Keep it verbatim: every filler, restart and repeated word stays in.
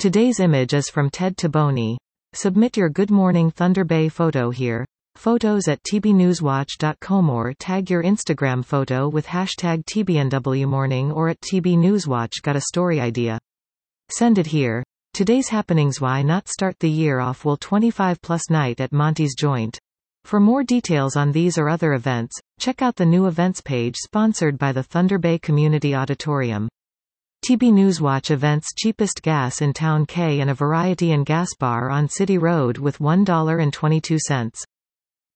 Today's image is from Ted Taboni. Submit your Good Morning Thunder Bay photo here. Photos at t b newswatch dot com or tag your Instagram photo with hashtag T B N W morning or at T B Newswatch. Got a story idea? Send it here. Today's happenings. Why not start the year off well? twenty-five plus night at Monty's Joint. For more details on these or other events, check out the new events page sponsored by the Thunder Bay Community Auditorium. T B Newswatch events. Cheapest gas in town. K and a variety and gas bar on City Road with one dollar and twenty-two cents.